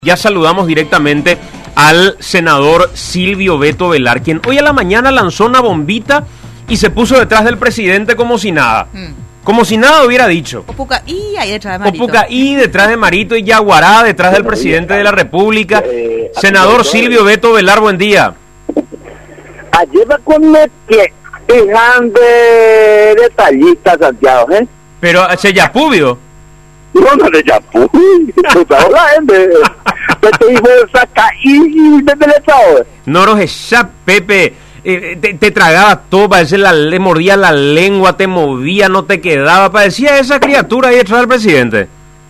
Ya saludamos directamente al senador Silvio Beto Velar, quien hoy a la mañana lanzó una bombita y se puso detrás del presidente como si nada. Como si nada hubiera dicho. Opucaí ahí detrás de Marito. Opucaí detrás de Marito y Yaguará detrás del presidente de la República. Senador Silvio Beto Velar, buen día. Ayer va con que dejan de detallistas, Santiago, ¿eh? Pero se ya pubio. No de Yapú. La gente. Te dijo saca y desde el estado. No nos esa, Pepe. Te tragaba todo, parece le mordía la lengua, te movía, no te quedaba. Parecía esa criatura ahí detrás del presidente.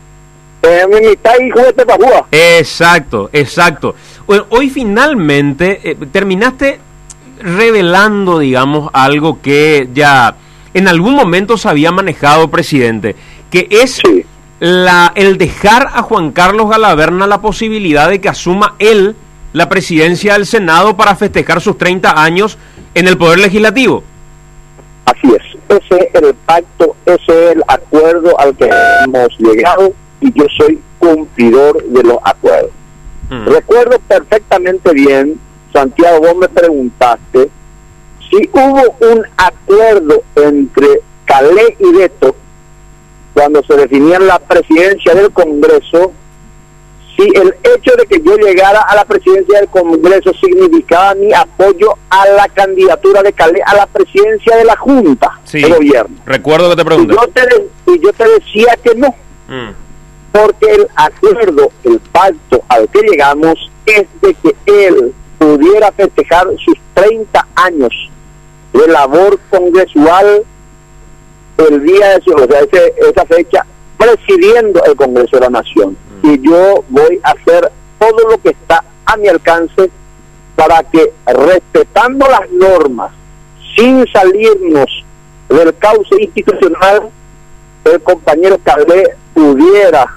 Mi mitad hijo de Tepajúa. Exacto. Hoy finalmente terminaste revelando, digamos, algo que ya en algún momento se había manejado, presidente, que es Sí. el dejar a Juan Carlos Galaverna la posibilidad de que asuma él la presidencia del Senado para festejar sus 30 años en el Poder Legislativo. Así es. Ese es el pacto, ese es el acuerdo al que hemos llegado y yo soy cumplidor de los acuerdos. Recuerdo perfectamente bien, Santiago, vos me preguntaste si hubo un acuerdo entre Calé y Beto cuando se definían la presidencia del Congreso, si el hecho de que yo llegara a la presidencia del Congreso significaba mi apoyo a la candidatura de Calé a la presidencia de la Junta de Gobierno. Recuerdo que te pregunté. Y yo te decía que no, porque el acuerdo, el pacto al que llegamos es de que él pudiera festejar sus 30 años de labor congresual el día de su, o sea, esa fecha, presidiendo el Congreso de la Nación. Y yo voy a hacer todo lo que está a mi alcance para que, respetando las normas, sin salirnos del cauce institucional, el compañero Calé pudiera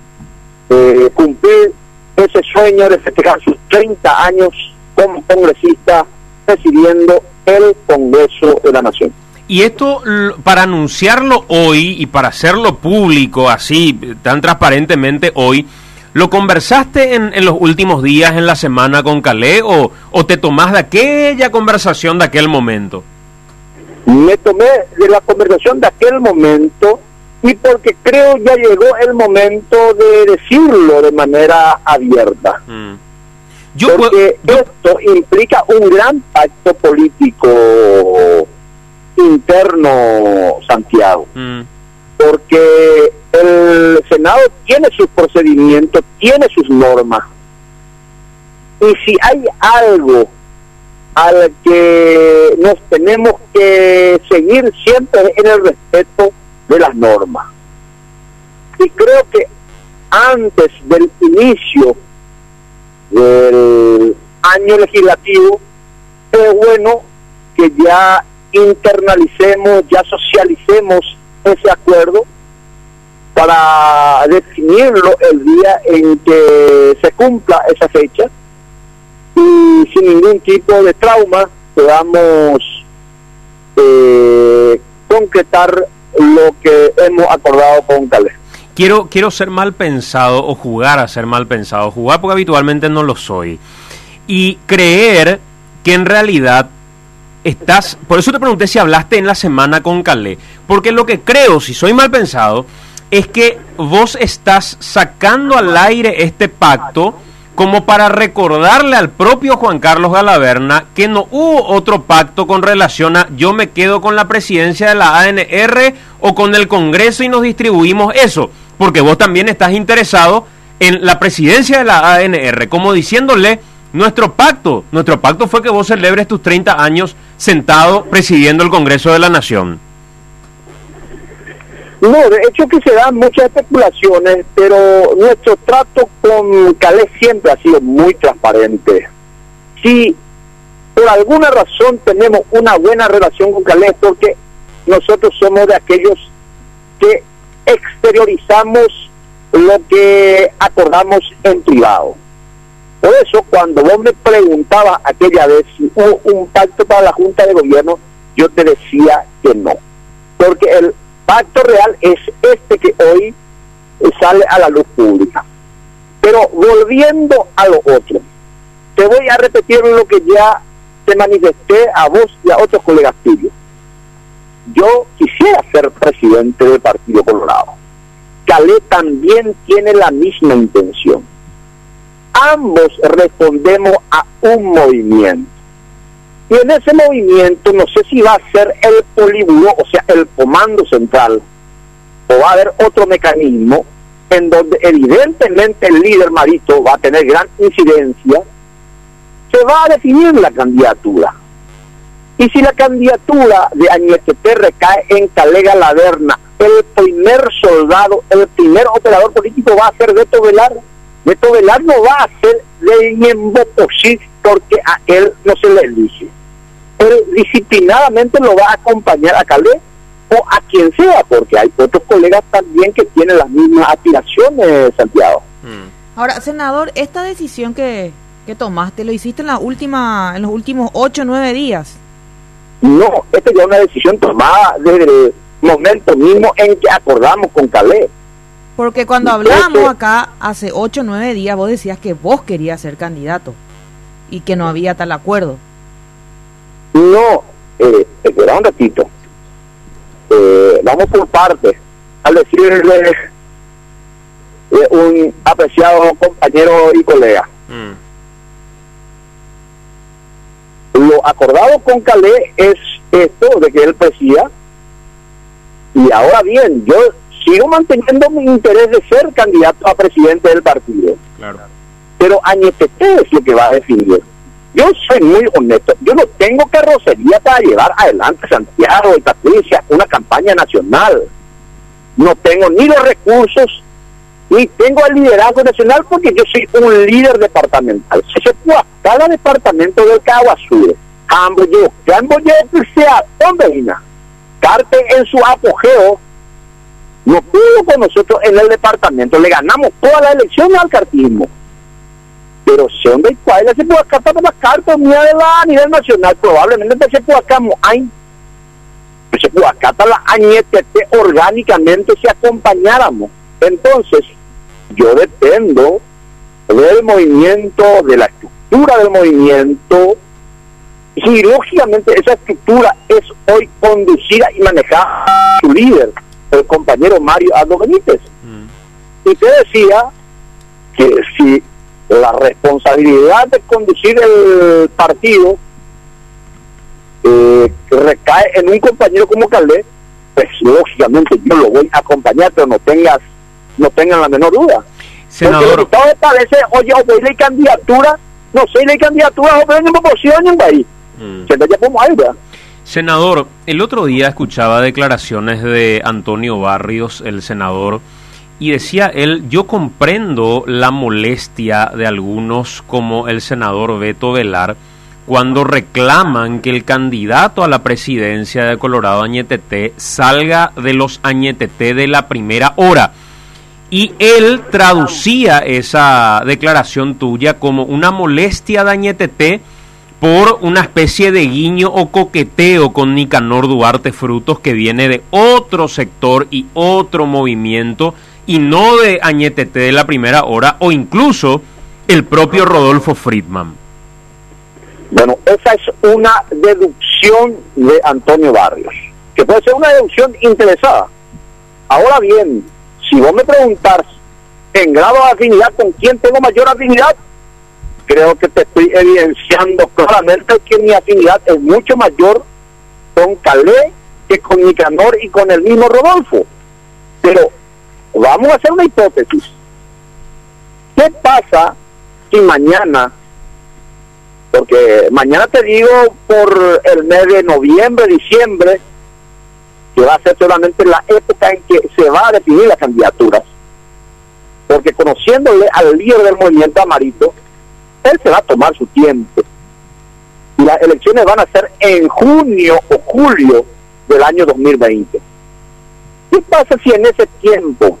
cumplir ese sueño de festejar sus 30 años como congresista presidiendo el Congreso de la Nación. Y esto, para anunciarlo hoy y para hacerlo público así, tan transparentemente hoy, ¿lo conversaste en los últimos días, en la semana con Calé, o te tomás de aquella conversación de aquel momento? Me tomé de la conversación de aquel momento y porque creo ya llegó el momento de decirlo de manera abierta. Porque esto implica un gran pacto político interno, Santiago, porque el Senado tiene sus procedimientos, tiene sus normas, y si hay algo al que nos tenemos que seguir siempre en el respeto de las normas. Y creo que antes del inicio del año legislativo es bueno que ya internalicemos, ya socialicemos ese acuerdo para definirlo el día en que se cumpla esa fecha y sin ningún tipo de trauma podamos concretar lo que hemos acordado con Calé. Quiero ser mal pensado o jugar a ser mal pensado, jugar porque habitualmente no lo soy, y creer que en realidad estás, por eso te pregunté si hablaste en la semana con Calé, porque lo que creo, si soy mal pensado, es que vos estás sacando al aire este pacto como para recordarle al propio Juan Carlos Galaverna que no hubo otro pacto con relación a yo me quedo con la presidencia de la ANR o con el Congreso y nos distribuimos eso, porque vos también estás interesado en la presidencia de la ANR, como diciéndole nuestro pacto fue que vos celebres tus 30 años sentado presidiendo el Congreso de la Nación. No, de hecho que se dan muchas especulaciones, pero nuestro trato con Calé siempre ha sido muy transparente. Si por alguna razón tenemos una buena relación con Calé, es porque nosotros somos de aquellos que exteriorizamos lo que acordamos en privado. Por eso, cuando vos me preguntabas aquella vez si hubo un pacto para la Junta de Gobierno, yo te decía que no. Porque el pacto real es este que hoy sale a la luz pública. Pero volviendo a lo otro, te voy a repetir lo que ya te manifesté a vos y a otros colegas tuyos. Yo quisiera ser presidente del Partido Colorado. Calé también tiene la misma intención. Ambos respondemos a un movimiento. Y en ese movimiento no sé si va a ser el políbulo, o sea, el comando central, o va a haber otro mecanismo en donde evidentemente el líder Marito va a tener gran incidencia. Se va a definir la candidatura. Y si la candidatura de Añetete recae en Calé Galaverna, el primer soldado, el primer operador político va a ser Beto Velar. Beto Velar no va a ser de Ñembopocí porque a él no se le elige. Él disciplinadamente lo va a acompañar a Calé o a quien sea, porque hay otros colegas también que tienen las mismas aspiraciones, Santiago. Ahora, senador, esta decisión que tomaste, ¿lo hiciste en los últimos 8 o 9 días? No, esta ya es una decisión tomada desde el momento mismo en que acordamos con Calé. Porque cuando hablamos acá hace 8 o 9 días, vos decías que vos querías ser candidato y que no había tal acuerdo. No, espera un ratito. Vamos por partes. Al decirle un apreciado compañero y colega. Lo acordado con Calé es esto de que él presida, y ahora bien, yo sigo manteniendo mi interés de ser candidato a presidente del partido. Claro. Pero Añetete es lo que va a definir. Yo soy muy honesto, yo no tengo carrocería para llevar adelante Santiago y Patricia una campaña nacional. No tengo ni los recursos, ni tengo el liderazgo nacional porque yo soy un líder departamental. Si se puede, cada departamento del Caguazú, Camboyo, que sea, Tomberina, Carte en su apogeo, no pudo con nosotros en el departamento, le ganamos todas las elecciones al cartismo. Pero si donde hay cuál se puede acatar las cartas a nivel nacional, probablemente se puede acatar se puede acatar la Añetete orgánicamente si acompañáramos. Entonces, yo dependo del movimiento, de la estructura del movimiento, y lógicamente esa estructura es hoy conducida y manejada por su líder, el compañero Mario Aldo Benítez. Y te decía que si la responsabilidad de conducir el partido recae en un compañero como Calé, pues lógicamente yo lo voy a acompañar, pero no tengan la menor duda. Senador, porque el Estado parece, oye, o la candidatura, no sé, la candidatura, o en proporción en ahí. Senador, el otro día escuchaba declaraciones de Antonio Barrios, el senador, y decía él: yo comprendo la molestia de algunos como el senador Beto Velar cuando reclaman que el candidato a la presidencia de Colorado, Añetete, salga de los Añetete de la primera hora. Y él traducía esa declaración tuya como una molestia de Añetete por una especie de guiño o coqueteo con Nicanor Duarte Frutos, que viene de otro sector y otro movimiento, y no de Añetete de la primera hora, o incluso el propio Rodolfo Friedman. Bueno, esa es una deducción de Antonio Barrios, que puede ser una deducción interesada. Ahora bien, si vos me preguntás en grado de afinidad con quién tengo mayor afinidad, creo que te estoy evidenciando claramente que mi afinidad es mucho mayor con Calé que con Nicanor y con el mismo Rodolfo. Pero vamos a hacer una hipótesis. ¿Qué pasa si mañana, porque mañana te digo por el mes de noviembre, diciembre, que va a ser solamente la época en que se va a definir las candidaturas, porque conociéndole al líder del movimiento Amarito, él se va a tomar su tiempo, y las elecciones van a ser en junio o julio del año 2020. ¿Qué pasa si en ese tiempo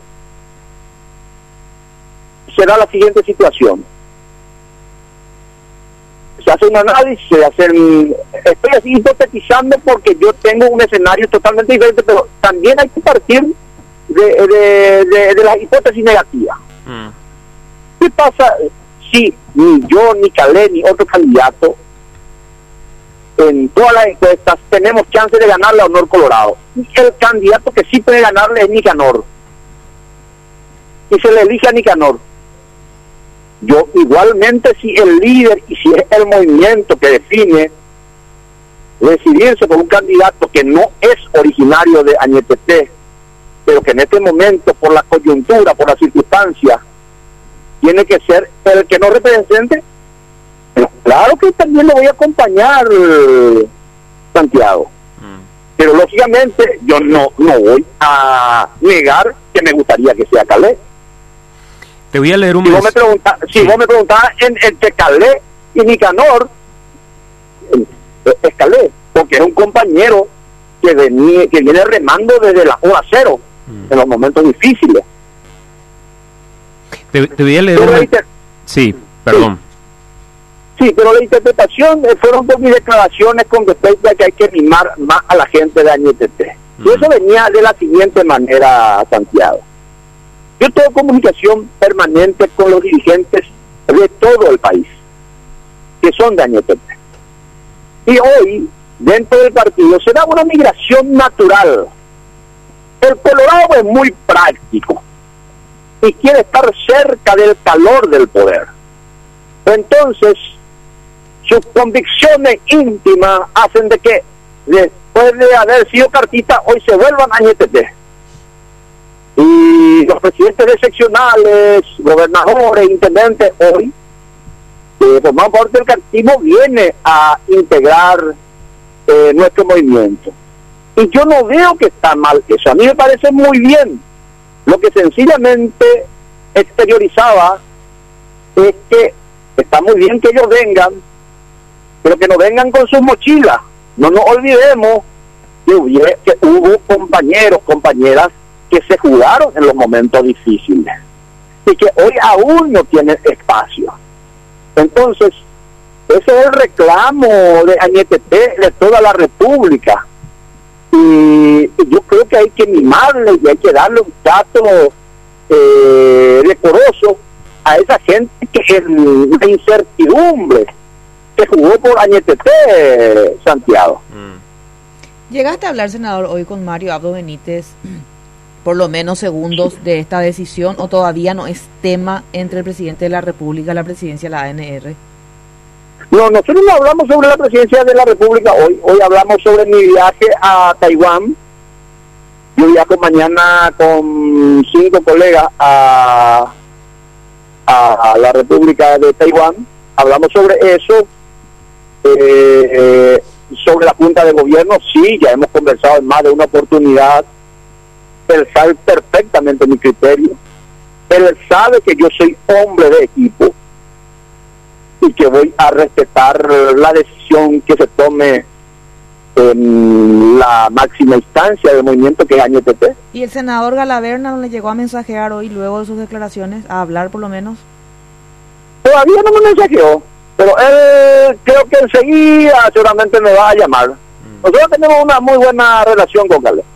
se da la siguiente situación? Se hace un análisis, estoy así hipotetizando porque yo tengo un escenario totalmente diferente, pero también hay que partir de las hipótesis negativas. ¿qué pasa si ni yo, ni Calé, ni otro candidato en todas las encuestas tenemos chance de ganarle a Honor Colorado? El candidato que sí puede ganarle es Nicanor, y se le elige a Nicanor. Yo igualmente, si el líder y si es el movimiento que define decidirse por un candidato que no es originario de Añeteté, pero que en este momento, por la coyuntura, por las circunstancias, tiene que ser el que nos represente, pero claro que también le voy a acompañar, Santiago. Pero lógicamente yo no voy a negar que me gustaría que sea Calé. Te voy a leer un Si vos me preguntabas entre Calé y Nicanor, es Calé, porque es un compañero que viene remando desde la hora cero en los momentos difíciles. Te voy a leer Sí, perdón. Sí, pero la interpretación fueron por mis declaraciones con respecto a que hay que mimar más a la gente de Añeteté. Y eso venía de la siguiente manera, Santiago. Yo tengo comunicación permanente con los dirigentes de todo el país, que son de Añeteté. Y hoy, dentro del partido, se da una migración natural. El Colorado es muy práctico y quiere estar cerca del calor del poder. Entonces, sus convicciones íntimas hacen de que, después de haber sido cartita, hoy se vuelvan a Añeteté. Y los presidentes de seccionales, gobernadores, intendentes, hoy, forman parte del cartismo, viene a integrar nuestro movimiento. Y yo no veo que está mal eso, a mí me parece muy bien. Lo que sencillamente exteriorizaba es que está muy bien que ellos vengan, pero que no vengan con sus mochilas. No nos olvidemos que hubo compañeros, compañeras que se jugaron en los momentos difíciles y que hoy aún no tienen espacio. Entonces, ese es el reclamo de Añeteté, de toda la República. Y yo creo que hay que mimarle y hay que darle un trato decoroso a esa gente que es la incertidumbre que jugó por Añeteté, Santiago. ¿Llegaste a hablar, senador, hoy con Mario Abdo Benítez, por lo menos segundos de esta decisión, o todavía no es tema entre el presidente de la República y la presidencia de la ANR? No, nosotros no hablamos sobre la presidencia de la República hoy hablamos sobre mi viaje a Taiwán. Yo viajo mañana con 5 colegas a la República de Taiwán. Hablamos sobre eso, sobre la Junta de Gobierno. Sí, ya hemos conversado en más de una oportunidad. Él sabe perfectamente mi criterio. Él sabe que yo soy hombre de equipo y que voy a respetar la decisión que se tome en la máxima instancia del movimiento, que es Añeteté. ¿Y el senador Galaverna no le llegó a mensajear hoy, luego de sus declaraciones, a hablar por lo menos? Todavía no me mensajeó, pero él creo que enseguida seguramente me va a llamar. Nosotros tenemos una muy buena relación con Gale.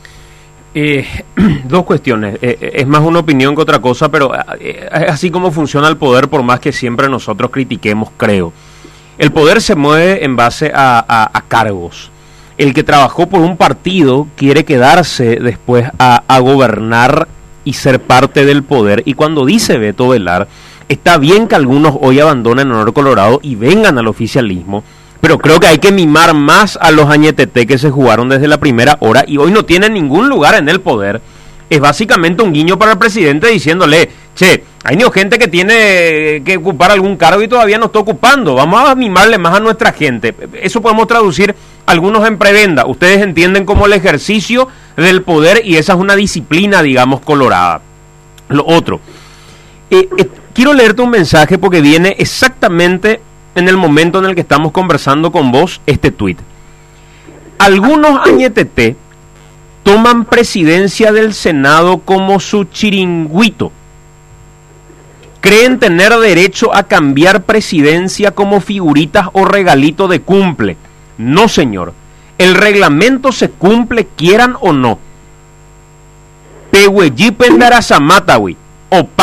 Dos cuestiones, es más una opinión que otra cosa, pero es así como funciona el poder, por más que siempre nosotros critiquemos, creo. El poder se mueve en base a cargos. El que trabajó por un partido quiere quedarse después a gobernar y ser parte del poder, y cuando dice Beto Velar, está bien que algunos hoy abandonen Honor Colorado y vengan al oficialismo, pero creo que hay que mimar más a los Añeteté que se jugaron desde la primera hora y hoy no tienen ningún lugar en el poder. Es básicamente un guiño para el presidente diciéndole, che, hay gente que tiene que ocupar algún cargo y todavía no está ocupando, vamos a mimarle más a nuestra gente. Eso podemos traducir algunos en prebenda. Ustedes entienden como el ejercicio del poder y esa es una disciplina, digamos, colorada. Lo otro, quiero leerte un mensaje porque viene exactamente en el momento en el que estamos conversando con vos, este tuit. Algunos Añeteté toman presidencia del Senado como su chiringuito. Creen tener derecho a cambiar presidencia como figuritas o regalito de cumple. No, señor. El reglamento se cumple, quieran o no. Pehuellí Pendarazamatawi. Opa.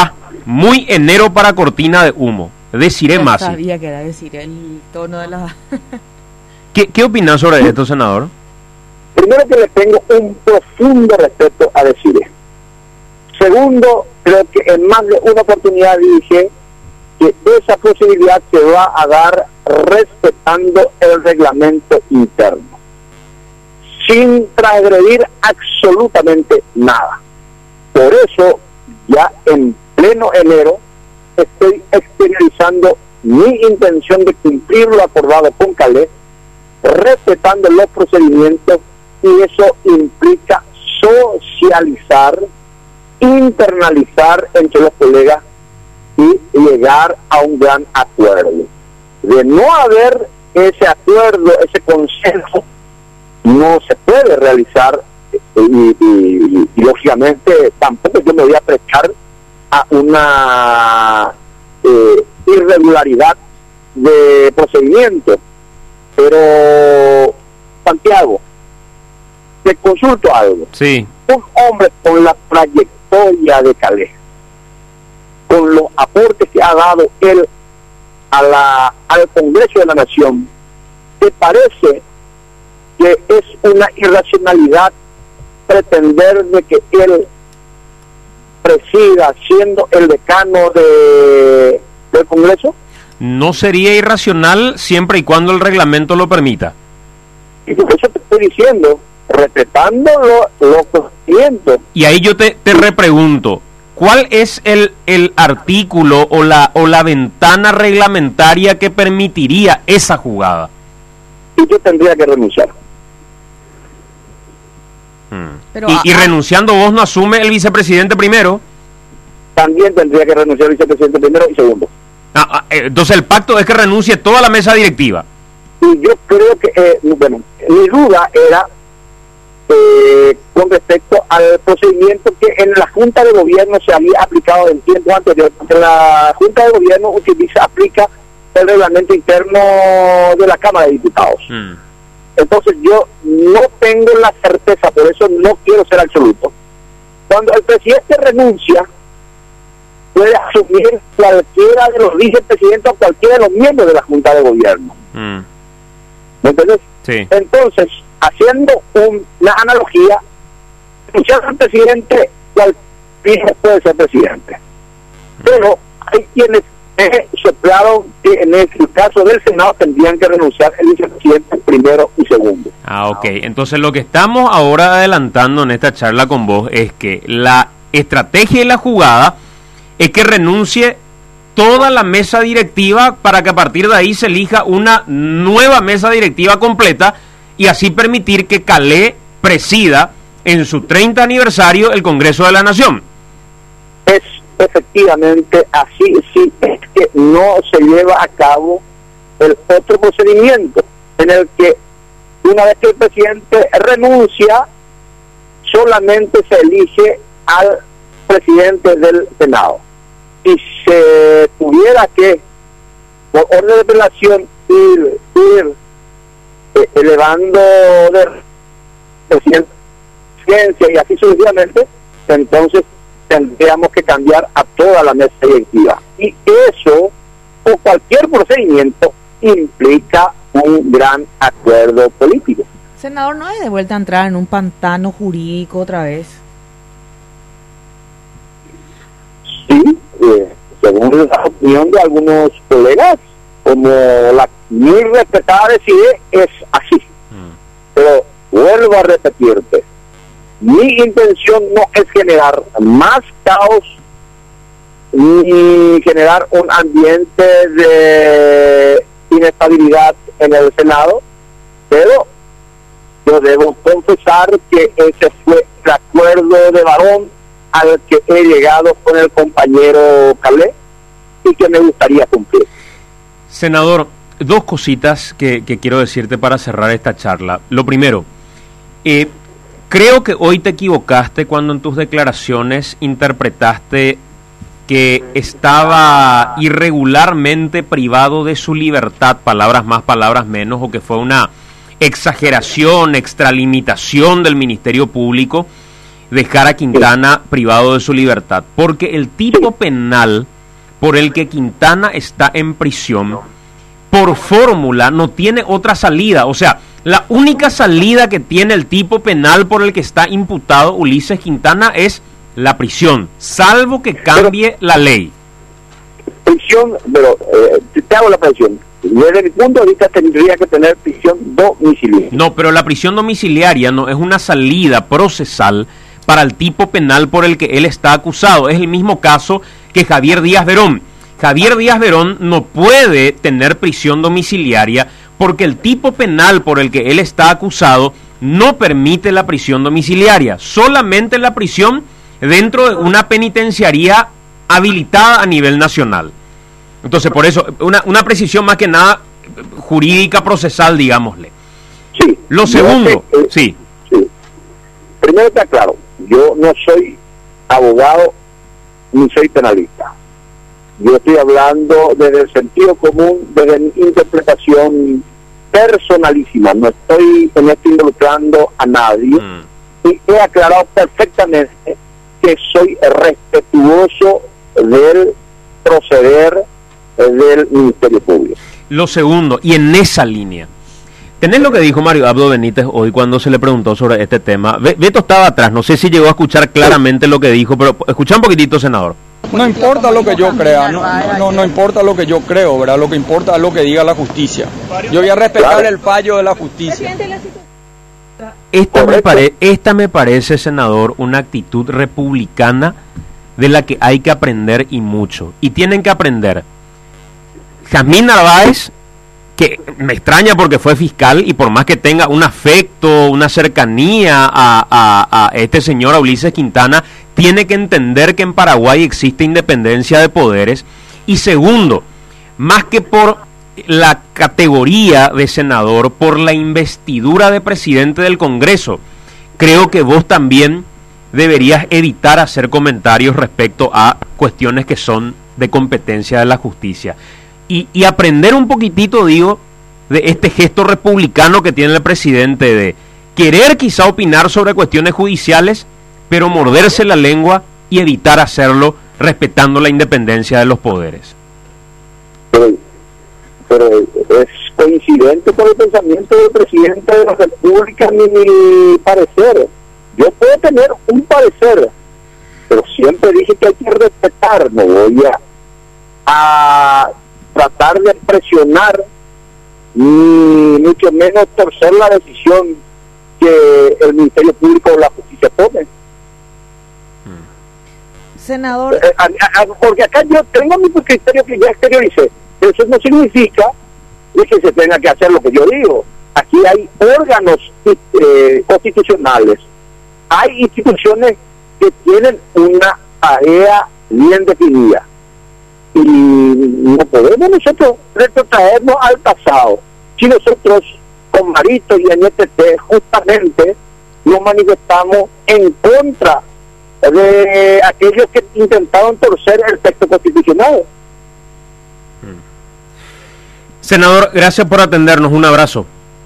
Muy enero para cortina de humo. Desiree Masi. Sabía que era decir el tono de la... ¿Qué opinas sobre esto, senador? Primero, que le tengo un profundo respeto a Desiree. Segundo, creo que en más de una oportunidad dije que esa posibilidad se va a dar respetando el reglamento interno, sin transgredir absolutamente nada. Por eso, ya en pleno enero, estoy exteriorizando mi intención de cumplir lo acordado con Calé, respetando los procedimientos, y eso implica socializar, internalizar entre los colegas y llegar a un gran acuerdo. De no haber ese acuerdo, ese consenso, no se puede realizar y lógicamente tampoco yo me voy a prestar a una irregularidad de procedimiento. Pero, Santiago, te consulto algo. Sí. Un hombre con la trayectoria de Calé, con los aportes que ha dado él al Congreso de la Nación, ¿te parece que es una irracionalidad pretender de que él presida siendo el decano del Congreso? No sería irracional siempre y cuando el reglamento lo permita. Y por eso te estoy diciendo, respetando los procedimientos. Y ahí yo te repregunto, ¿cuál es el artículo o la ventana reglamentaria que permitiría esa jugada? Y yo tendría que renunciar. Pero, y renunciando vos no asume el vicepresidente primero. También tendría que renunciar el vicepresidente primero y segundo. Entonces el pacto es que renuncie toda la mesa directiva. Y yo creo que, bueno, mi duda era con respecto al procedimiento que en la Junta de Gobierno se había aplicado en tiempo anterior, porque la Junta de Gobierno aplica el reglamento interno de la Cámara de Diputados. Entonces yo no tengo la certeza, por eso no quiero ser absoluto. Cuando el presidente renuncia, puede asumir cualquiera de los vicepresidentes o cualquiera de los miembros de la Junta de Gobierno. ¿Me entiendes? Sí. Entonces, haciendo una analogía, renunciar al presidente, cualquiera puede ser presidente. Pero hay quienes soplaron que en el caso del Senado tendrían que renunciar el vicepresidente primero y segundo. Ok. Entonces lo que estamos ahora adelantando en esta charla con vos es que la estrategia y la jugada es que renuncie toda la mesa directiva para que a partir de ahí se elija una nueva mesa directiva completa y así permitir que Calé presida en su 30 aniversario el Congreso de la Nación. Es efectivamente así, sí, es que no se lleva a cabo el otro procedimiento en el que una vez que el presidente renuncia, solamente se elige al presidente del Senado. Si se tuviera que, por orden de apelación, ir elevando de presidencia y así sucesivamente, entonces tendríamos que cambiar a toda la mesa directiva. Y eso, o cualquier procedimiento, implica un gran acuerdo político. Senador, ¿no es de vuelta a entrar en un pantano jurídico otra vez? Sí, según la opinión de algunos colegas, como la muy respetada Desiree, es así. Pero vuelvo a repetirte, mi intención no es generar más caos ni generar un ambiente de inestabilidad en el Senado, pero yo debo confesar que ese fue el acuerdo de varón al que he llegado con el compañero Calé y que me gustaría cumplir. Senador, dos cositas que quiero decirte para cerrar esta charla. Lo primero, creo que hoy te equivocaste cuando en tus declaraciones interpretaste que estaba irregularmente privado de su libertad, palabras más, palabras menos, o que fue una exageración, extralimitación del Ministerio Público. dejar a Quintana privado de su libertad, porque el tipo penal por el que Quintana está en prisión, por fórmula, no tiene otra salida. O sea, la única salida que tiene el tipo penal por el que está imputado Ulises Quintana es la prisión, salvo que cambie la ley. Prisión, pero te hago la presión. Desde mi punto de vista tendría que tener prisión domiciliaria. No, pero la prisión domiciliaria no es una salida procesal para el tipo penal por el que él está acusado. Es el mismo caso que Javier Díaz Verón. Javier Díaz Verón no puede tener prisión domiciliaria porque el tipo penal por el que él está acusado no permite la prisión domiciliaria, solamente la prisión dentro de una penitenciaría habilitada a nivel nacional. Entonces, por eso, una precisión más que nada jurídica, procesal, digámosle. Sí. Lo segundo, sí. Primero está claro, yo no soy abogado ni soy penalista. Yo estoy hablando desde el sentido común, desde mi interpretación personalísima. No estoy involucrando a nadie. Y he aclarado perfectamente que soy respetuoso del proceder del Ministerio Público. Lo segundo, y en esa línea, ¿tenés lo que dijo Mario Abdo Benítez hoy cuando se le preguntó sobre este tema? Beto estaba atrás, no sé si llegó a escuchar claramente lo que dijo, pero escucha un poquitito, senador. No importa lo que yo crea, no importa lo que yo creo, ¿verdad? Lo que importa es lo que diga la justicia. Yo voy a respetar el fallo de la justicia. Esta me parece, senador, una actitud republicana de la que hay que aprender y mucho. Y tienen que aprender Jazmín Narváez, que me extraña porque fue fiscal y por más que tenga un afecto, una cercanía a este señor, a Ulises Quintana, tiene que entender que en Paraguay existe independencia de poderes. Y segundo, más que por la categoría de senador, por la investidura de presidente del Congreso, creo que vos también deberías evitar hacer comentarios respecto a cuestiones que son de competencia de la justicia. Y aprender un poquitito, digo, de este gesto republicano que tiene el presidente de querer quizá opinar sobre cuestiones judiciales, pero morderse la lengua y evitar hacerlo respetando la independencia de los poderes. Pero es coincidente con el pensamiento del presidente de la República mi parecer. Yo puedo tener un parecer, pero siempre dije que hay que respetar. No voy a tratar de presionar ni mucho menos torcer la decisión que el Ministerio Público o la Justicia tome. Senador, porque acá yo tengo mi criterio que ya exterioricé. Eso no significa que se tenga que hacer lo que yo digo. Aquí hay órganos constitucionales, hay instituciones que tienen una tarea bien definida y no podemos nosotros retrotraernos al pasado. Si nosotros con Marito y NTT justamente nos manifestamos en contra de aquellos que intentaron torcer el texto constitucional. Senador, gracias por atendernos, un abrazo.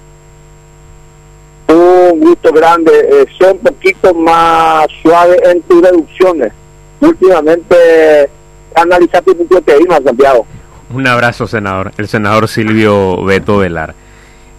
Un gusto grande, sé un poquito más suave en tus deducciones. Últimamente analizaste mucho temas, Santiago. Un abrazo, senador. El senador Silvio Beto Velar.